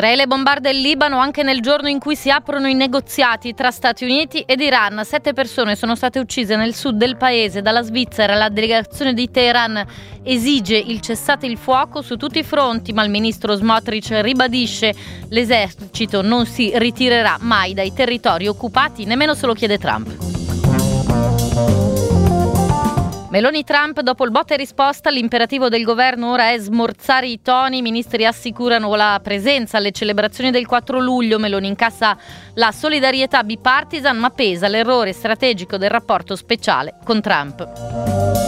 Israele bombarda il Libano anche nel giorno in cui si aprono i negoziati tra Stati Uniti ed Iran. 7 persone sono state uccise nel sud del paese. Dalla Svizzera la delegazione di Teheran esige il cessate il fuoco su tutti i fronti, ma il ministro Smotrich ribadisce l'esercito non si ritirerà mai dai territori occupati, nemmeno se lo chiede Trump. Meloni-Trump, dopo il botta e risposta, l'imperativo del governo ora è smorzare i toni. I ministri assicurano la presenza alle celebrazioni del 4 luglio. Meloni incassa la solidarietà bipartisan, ma pesa l'errore strategico del rapporto speciale con Trump.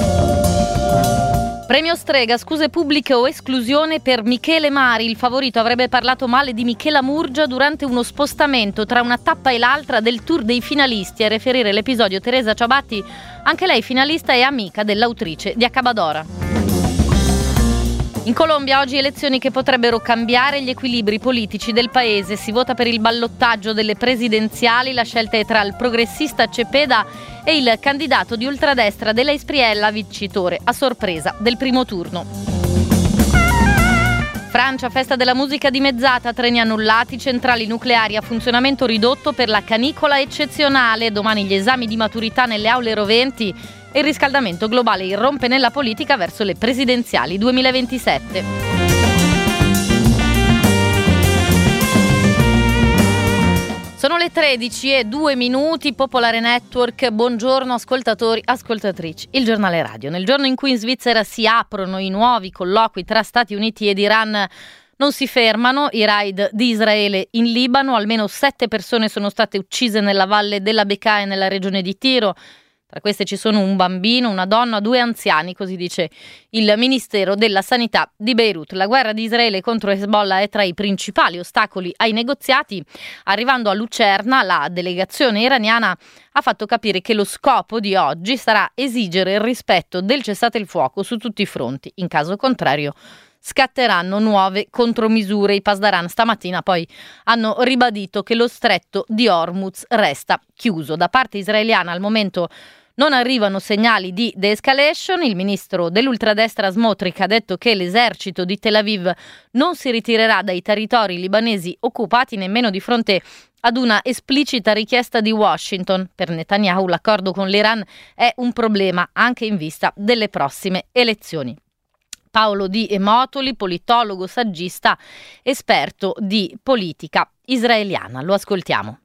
Premio Strega, scuse pubbliche o esclusione per Michele Mari. Il favorito avrebbe parlato male di Michela Murgia durante uno spostamento tra una tappa e l'altra del tour dei finalisti. A riferire l'episodio Teresa Ciabatti, anche lei finalista e amica dell'autrice di Accabadora. In Colombia oggi elezioni che potrebbero cambiare gli equilibri politici del paese. Si vota per il ballottaggio delle presidenziali. La scelta è tra il progressista Cepeda e il candidato di ultradestra della Espriella, vincitore a sorpresa del primo turno. Francia, festa della musica dimezzata, treni annullati, centrali nucleari a funzionamento ridotto per la canicola eccezionale. Domani gli esami di maturità nelle aule roventi e il riscaldamento globale irrompe nella politica verso le presidenziali 2027. Sono le 13:02, Popolare Network. Buongiorno ascoltatori, ascoltatrici. Il giornale radio. Nel giorno in cui in Svizzera si aprono i nuovi colloqui tra Stati Uniti ed Iran, non si fermano i raid di Israele in Libano. Almeno 7 persone sono state uccise nella valle della Bekaa e nella regione di Tiro. Tra queste ci sono un bambino, una donna, 2 anziani, così dice il Ministero della Sanità di Beirut. La guerra di Israele contro Hezbollah è tra i principali ostacoli ai negoziati. Arrivando a Lucerna, la delegazione iraniana ha fatto capire che lo scopo di oggi sarà esigere il rispetto del cessate il fuoco su tutti i fronti. In caso contrario scatteranno nuove contromisure. I Pasdaran stamattina poi hanno ribadito che lo stretto di Hormuz resta chiuso. Da parte israeliana al momento non arrivano segnali di de-escalation. Il ministro dell'ultradestra Smotrich ha detto che l'esercito di Tel Aviv non si ritirerà dai territori libanesi occupati nemmeno di fronte ad una esplicita richiesta di Washington. Per Netanyahu l'accordo con l'Iran è un problema anche in vista delle prossime elezioni. Paolo Di Emotoli, politologo, saggista, esperto di politica israeliana. Lo ascoltiamo.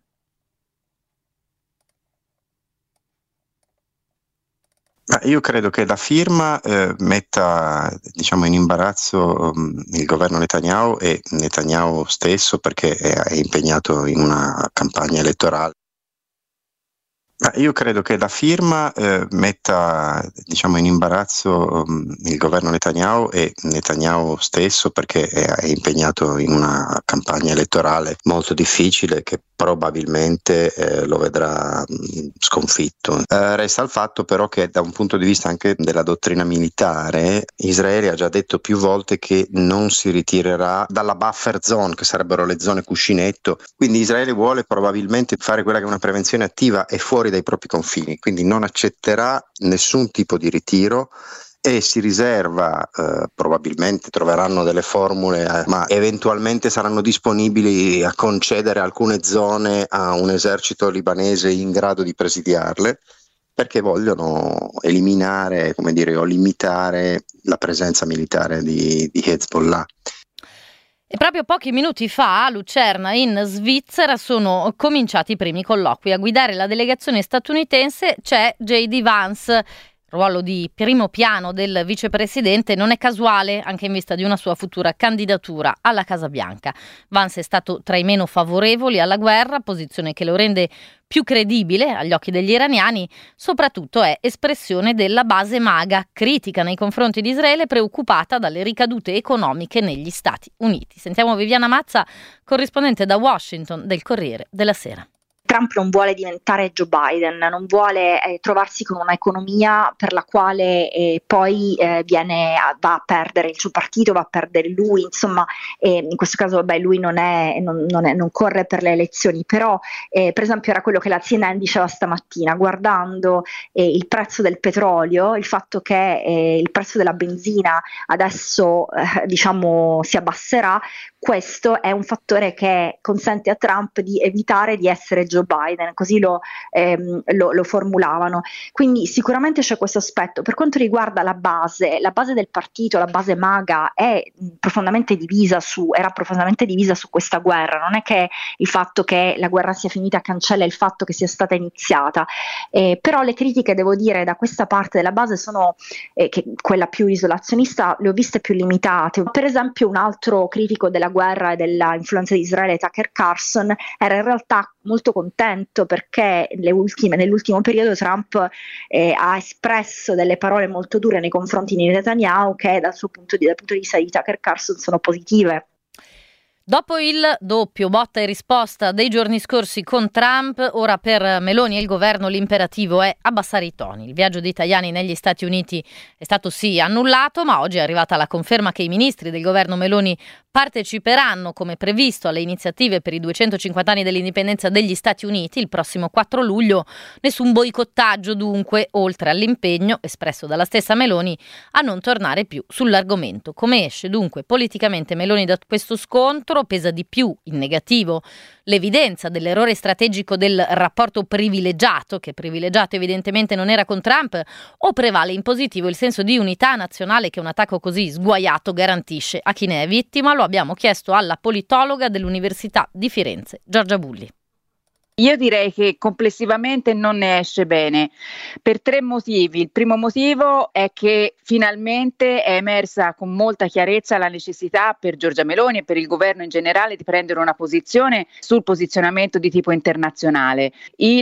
Io credo che la firma metta in imbarazzo il governo Netanyahu e Netanyahu stesso, perché è impegnato in una campagna elettorale. Io credo che la firma metta in imbarazzo il governo Netanyahu e Netanyahu stesso, perché è impegnato in una campagna elettorale molto difficile che probabilmente lo vedrà sconfitto. Resta il fatto però che da un punto di vista anche della dottrina militare, Israele ha già detto più volte che non si ritirerà dalla buffer zone, che sarebbero le zone cuscinetto, quindi Israele vuole probabilmente fare quella che è una prevenzione attiva e fuori dai propri confini, quindi non accetterà nessun tipo di ritiro e si riserva, probabilmente troveranno delle formule, ma eventualmente saranno disponibili a concedere alcune zone a un esercito libanese in grado di presidiarle, perché vogliono eliminare, o limitare la presenza militare di Hezbollah. E proprio pochi minuti fa a Lucerna in Svizzera sono cominciati i primi colloqui. A guidare la delegazione statunitense c'è J.D. Vance. Il ruolo di primo piano del vicepresidente non è casuale, anche in vista di una sua futura candidatura alla Casa Bianca. Vance è stato tra i meno favorevoli alla guerra, posizione che lo rende più credibile agli occhi degli iraniani. Soprattutto è espressione della base MAGA, critica nei confronti di Israele, preoccupata dalle ricadute economiche negli Stati Uniti. Sentiamo Viviana Mazza, corrispondente da Washington del Corriere della Sera. Trump non vuole diventare Joe Biden, non vuole trovarsi con un'economia per la quale poi va a perdere il suo partito, va a perdere lui, insomma in questo caso lui non corre per le elezioni, però per esempio era quello che la CNN diceva stamattina, guardando il prezzo del petrolio, il fatto che il prezzo della benzina adesso si abbasserà, questo è un fattore che consente a Trump di evitare di essere Joe Biden, così lo formulavano. Quindi sicuramente c'è questo aspetto. Per quanto riguarda la base del partito, la base MAGA era profondamente divisa su questa guerra. Non è che il fatto che la guerra sia finita cancella il fatto che sia stata iniziata, però le critiche, devo dire, da questa parte della base sono che quella più isolazionista le ho viste più limitate. Per esempio, un altro critico della guerra e della influenza di Israele, Tucker Carlson, era in realtà molto contento perché nell'ultimo periodo Trump ha espresso delle parole molto dure nei confronti di Netanyahu che dal punto di vista di Tucker Carlson sono positive. Dopo il doppio botta e risposta dei giorni scorsi con Trump, ora per Meloni e il governo l'imperativo è abbassare i toni. Il viaggio di italiani negli Stati Uniti è stato sì annullato, ma oggi è arrivata la conferma che i ministri del governo Meloni parteciperanno come previsto alle iniziative per i 250 anni dell'indipendenza degli Stati Uniti il prossimo 4 luglio. Nessun boicottaggio dunque, oltre all'impegno espresso dalla stessa Meloni a non tornare più sull'argomento. Come esce dunque politicamente Meloni da questo scontro? Pesa di più in negativo l'evidenza dell'errore strategico del rapporto privilegiato, che privilegiato evidentemente non era con Trump, o prevale in positivo il senso di unità nazionale che un attacco così sguaiato garantisce a chi ne è vittima? Lo abbiamo chiesto alla politologa dell'Università di Firenze, Giorgia Bulli. Io direi che complessivamente non ne esce bene per 3 motivi. Il primo motivo è che finalmente è emersa con molta chiarezza la necessità per Giorgia Meloni e per il governo in generale di prendere una posizione sul posizionamento di tipo internazionale.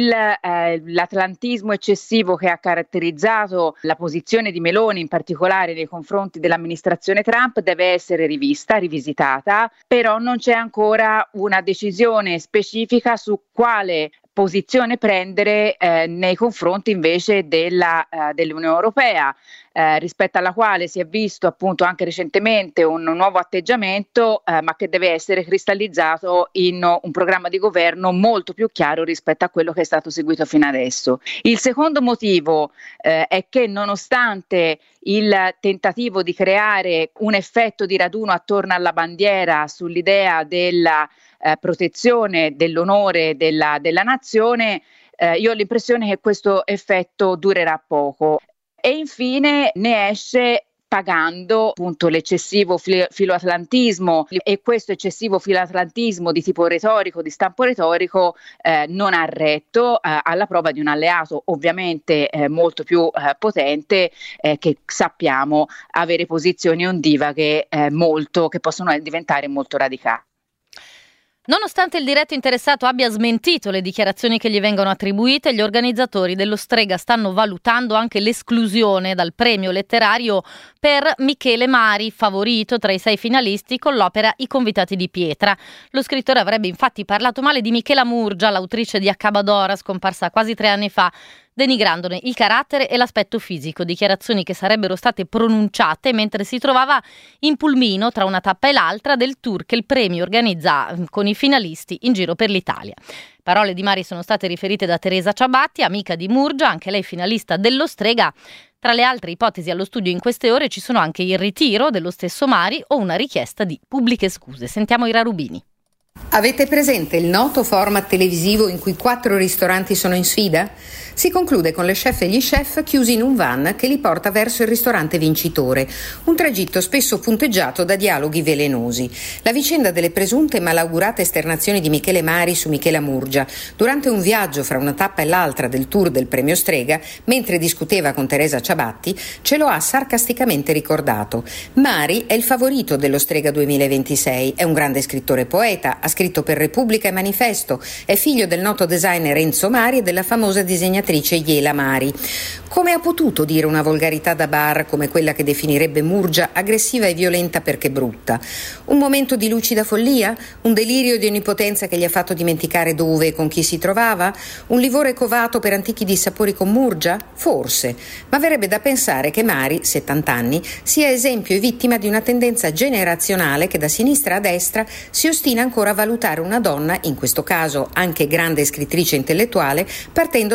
L'atlantismo eccessivo che ha caratterizzato la posizione di Meloni, in particolare nei confronti dell'amministrazione Trump, deve essere rivisitata, però non c'è ancora una decisione specifica su quale posizione prendere nei confronti invece dell'Unione Europea, rispetto alla quale si è visto appunto anche recentemente un nuovo atteggiamento, ma che deve essere cristallizzato in un programma di governo molto più chiaro rispetto a quello che è stato seguito fino adesso. Il secondo motivo è che nonostante il tentativo di creare un effetto di raduno attorno alla bandiera sull'idea della protezione dell'onore della nazione, io ho l'impressione che questo effetto durerà poco. E infine ne esce pagando appunto l'eccessivo filoatlantismo, e questo eccessivo filoatlantismo di tipo retorico, di stampo retorico, non ha retto alla prova di un alleato ovviamente molto più potente, che sappiamo avere posizioni ondivaghe che possono diventare molto radicali. Nonostante il diretto interessato abbia smentito le dichiarazioni che gli vengono attribuite, gli organizzatori dello Strega stanno valutando anche l'esclusione dal premio letterario per Michele Mari, favorito tra i 6 finalisti con l'opera I convitati di pietra. Lo scrittore avrebbe infatti parlato male di Michela Murgia, l'autrice di Accabadora, scomparsa quasi 3 anni fa, denigrandone il carattere e l'aspetto fisico, dichiarazioni che sarebbero state pronunciate mentre si trovava in pulmino tra una tappa e l'altra del tour che il premio organizza con i finalisti in giro per l'Italia. Parole di Mari sono state riferite da Teresa Ciabatti, amica di Murgia, anche lei finalista dello Strega. Tra le altre ipotesi allo studio in queste ore ci sono anche il ritiro dello stesso Mari o una richiesta di pubbliche scuse. Sentiamo Ira Rubini. Avete presente il noto format televisivo in cui 4 ristoranti sono in sfida? Si conclude con le chef e gli chef chiusi in un van che li porta verso il ristorante vincitore, un tragitto spesso punteggiato da dialoghi velenosi. La vicenda delle presunte malaugurate esternazioni di Michele Mari su Michela Murgia durante un viaggio fra una tappa e l'altra del tour del premio Strega, mentre discuteva con Teresa Ciabatti, ce lo ha sarcasticamente ricordato. Mari è il favorito dello Strega 2026, è un grande scrittore e poeta, ha scritto per Repubblica e Manifesto, è figlio del noto designer Enzo Mari e della famosa disegnatrice Iela Mari. Come ha potuto dire una volgarità da bar come quella che definirebbe Murgia aggressiva e violenta perché brutta? Un momento di lucida follia? Un delirio di onnipotenza che gli ha fatto dimenticare dove e con chi si trovava? Un livore covato per antichi dissapori con Murgia? Forse, ma verrebbe da pensare che Mari, 70 anni, sia esempio e vittima di una tendenza generazionale che da sinistra a destra si ostina ancora a valutare una donna, in questo caso anche grande scrittrice intellettuale, partendo dall'aspetto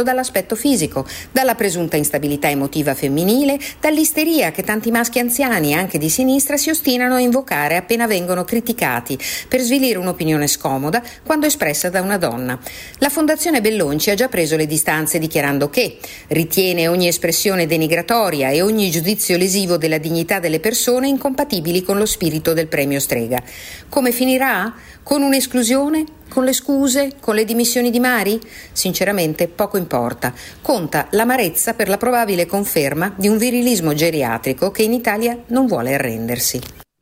dall'aspetto fisico, dalla presunta instabilità emotiva femminile, dall'isteria che tanti maschi anziani, anche di sinistra, si ostinano a invocare appena vengono criticati per svilire un'opinione scomoda quando espressa da una donna. La Fondazione Bellonci ha già preso le distanze dichiarando che ritiene ogni espressione denigratoria e ogni giudizio lesivo della dignità delle persone incompatibili con lo spirito del premio Strega. Come finirà? Con un'esclusione? Con le scuse? Con le dimissioni di Mari? Sinceramente poco importa. Conta l'amarezza per la probabile conferma di un virilismo geriatrico che in Italia non vuole arrendersi.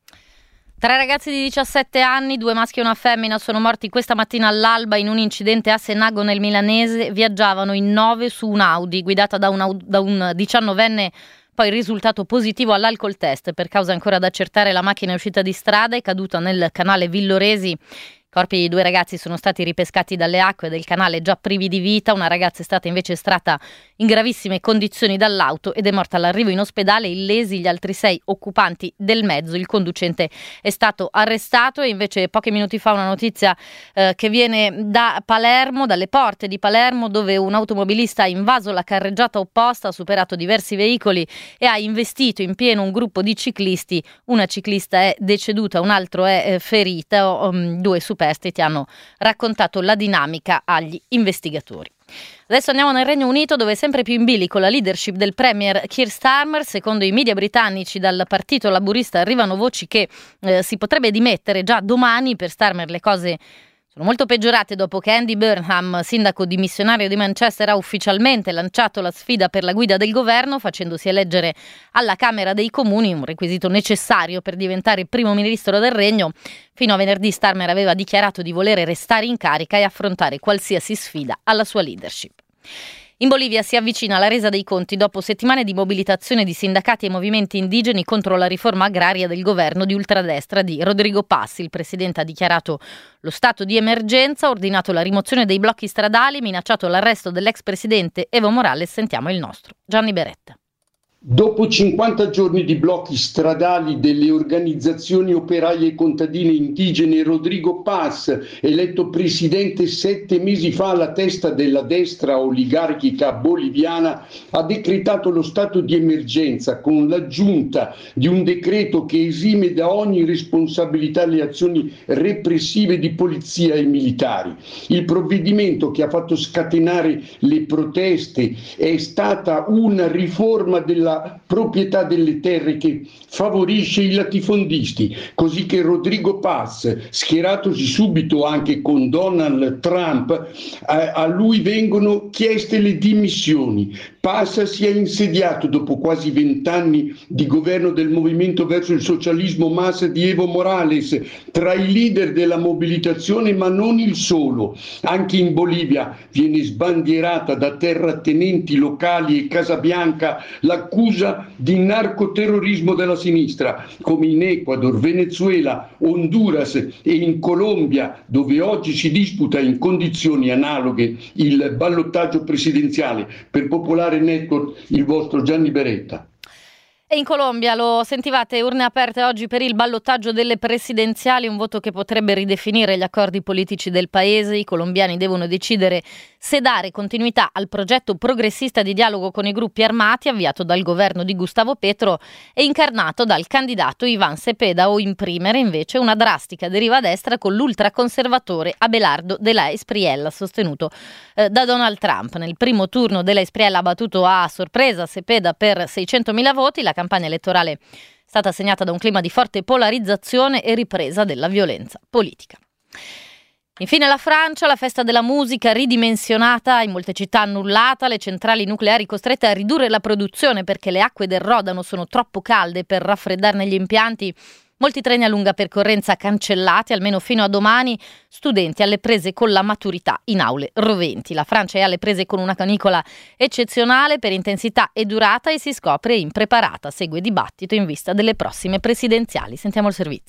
3 ragazzi di 17 anni, 2 maschi e una femmina, sono morti questa mattina all'alba in un incidente a Senago nel Milanese. Viaggiavano in 9 su un Audi guidata da un 19enne, poi risultato positivo all'alcol test. Per causa ancora da accertare, la macchina è uscita di strada e caduta nel canale Villoresi. I corpi di 2 ragazzi sono stati ripescati dalle acque del canale già privi di vita. Una ragazza è stata invece estratta in gravissime condizioni dall'auto ed è morta all'arrivo in ospedale. Illesi gli altri 6 occupanti del mezzo. Il conducente è stato arrestato. E invece pochi minuti fa una notizia che viene da Palermo, dalle porte di Palermo, dove un automobilista ha invaso la carreggiata opposta, ha superato diversi veicoli e ha investito in pieno un gruppo di ciclisti. Una ciclista è deceduta, un altro è ferito. 2 superstiti hanno raccontato la dinamica agli investigatori. Adesso andiamo nel Regno Unito, dove è sempre più in bilico la leadership del premier Keir Starmer. Secondo i media britannici, dal partito laburista arrivano voci che si potrebbe dimettere già domani. Per Starmer le cose sono molto peggiorate dopo che Andy Burnham, sindaco dimissionario di Manchester, ha ufficialmente lanciato la sfida per la guida del governo, facendosi eleggere alla Camera dei Comuni, un requisito necessario per diventare primo ministro del regno. Fino a venerdì Starmer aveva dichiarato di volere restare in carica e affrontare qualsiasi sfida alla sua leadership. In Bolivia si avvicina la resa dei conti dopo settimane di mobilitazione di sindacati e movimenti indigeni contro la riforma agraria del governo di ultradestra di Rodrigo Paz. Il presidente ha dichiarato lo stato di emergenza, ha ordinato la rimozione dei blocchi stradali, minacciato l'arresto dell'ex presidente Evo Morales. Sentiamo il nostro Gianni Beretta. Dopo 50 giorni di blocchi stradali delle organizzazioni operaie e contadine indigene, Rodrigo Paz, eletto presidente 7 mesi fa alla testa della destra oligarchica boliviana, ha decretato lo stato di emergenza con l'aggiunta di un decreto che esime da ogni responsabilità le azioni repressive di polizia e militari. Il provvedimento, che ha fatto scatenare le proteste, è stata una riforma della proprietà delle terre che favorisce i latifondisti, così che Rodrigo Paz, schieratosi subito anche con Donald Trump, a lui vengono chieste le dimissioni. Paz si è insediato dopo quasi 20 anni di governo del movimento verso il socialismo massa di Evo Morales, tra i leader della mobilitazione, ma non il solo. Anche in Bolivia viene sbandierata da terratenenti locali e Casabianca l'accusa di narcoterrorismo della sinistra, come in Ecuador, Venezuela, Honduras e in Colombia, dove oggi si disputa in condizioni analoghe il ballottaggio presidenziale. Per Popolare Network, il vostro Gianni Beretta. E in Colombia, lo sentivate, urne aperte oggi per il ballottaggio delle presidenziali, un voto che potrebbe ridefinire gli accordi politici del paese. I colombiani devono decidere se dare continuità al progetto progressista di dialogo con i gruppi armati avviato dal governo di Gustavo Petro e incarnato dal candidato Iván Cepeda, o imprimere invece una drastica deriva a destra con l'ultraconservatore Abelardo de la Espriella, sostenuto da Donald Trump. Nel primo turno de la Espriella ha battuto a sorpresa Cepeda per 600.000 voti. La campagna elettorale è stata segnata da un clima di forte polarizzazione e ripresa della violenza politica. Infine la Francia, la festa della musica ridimensionata, in molte città annullata, le centrali nucleari costrette a ridurre la produzione perché le acque del Rodano sono troppo calde per raffreddarne gli impianti. Molti treni a lunga percorrenza cancellati, almeno fino a domani, studenti alle prese con la maturità in aule roventi. La Francia è alle prese con una canicola eccezionale per intensità e durata e si scopre impreparata. Segue dibattito in vista delle prossime presidenziali. Sentiamo il servizio.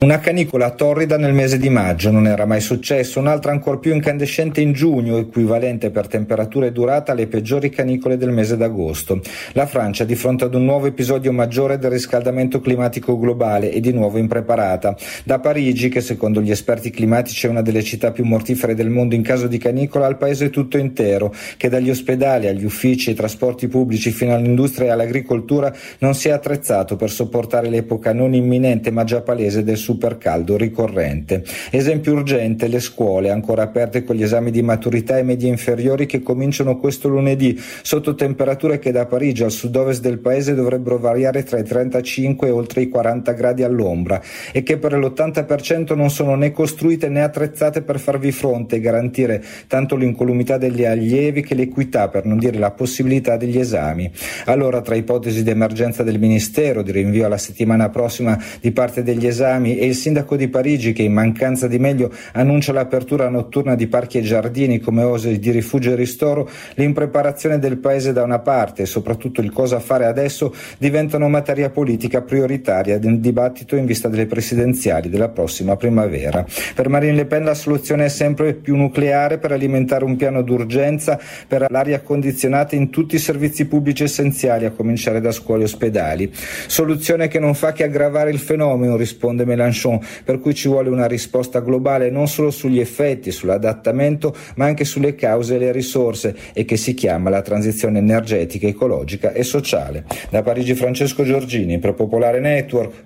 Una canicola torrida nel mese di maggio, non era mai successo, un'altra ancor più incandescente in giugno, equivalente per temperatura e durata alle peggiori canicole del mese d'agosto. La Francia è di fronte ad un nuovo episodio maggiore del riscaldamento climatico globale e di nuovo impreparata. Da Parigi, che secondo gli esperti climatici è una delle città più mortifere del mondo in caso di canicola, al paese tutto intero, che dagli ospedali agli uffici, ai trasporti pubblici fino all'industria e all'agricoltura non si è attrezzato per sopportare l'epoca non imminente ma già palese del supercaldo ricorrente. Esempio urgente: le scuole ancora aperte con gli esami di maturità e medie inferiori che cominciano questo lunedì sotto temperature che da Parigi al sud-ovest del paese dovrebbero variare tra i 35 e oltre i 40 gradi all'ombra e che per l'80% non sono né costruite né attrezzate per farvi fronte e garantire tanto l'incolumità degli allievi che l'equità, per non dire la possibilità degli esami. Allora, tra ipotesi di emergenza del Ministero, di rinvio alla settimana prossima di parte degli esami, e il sindaco di Parigi che in mancanza di meglio annuncia l'apertura notturna di parchi e giardini come oasi di rifugio e ristoro, l'impreparazione del paese da una parte e soprattutto il cosa fare adesso diventano materia politica prioritaria del dibattito in vista delle presidenziali della prossima primavera. Per Marine Le Pen la soluzione è sempre più nucleare per alimentare un piano d'urgenza per l'aria condizionata in tutti i servizi pubblici essenziali, a cominciare da scuole e ospedali. Soluzione che non fa che aggravare il fenomeno, risponde Mélenchon, per cui ci vuole una risposta globale non solo sugli effetti, sull'adattamento, ma anche sulle cause e le risorse, e che si chiama la transizione energetica, ecologica e sociale. Da Parigi Francesco Giorgini per Popolare Network.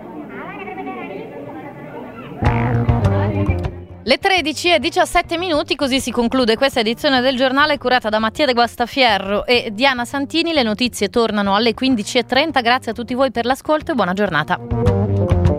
Le 13:17, così si conclude questa edizione del giornale curata da Mattia De Guastafierro e Diana Santini. Le notizie tornano alle 15:30. Grazie a tutti voi per l'ascolto e buona giornata.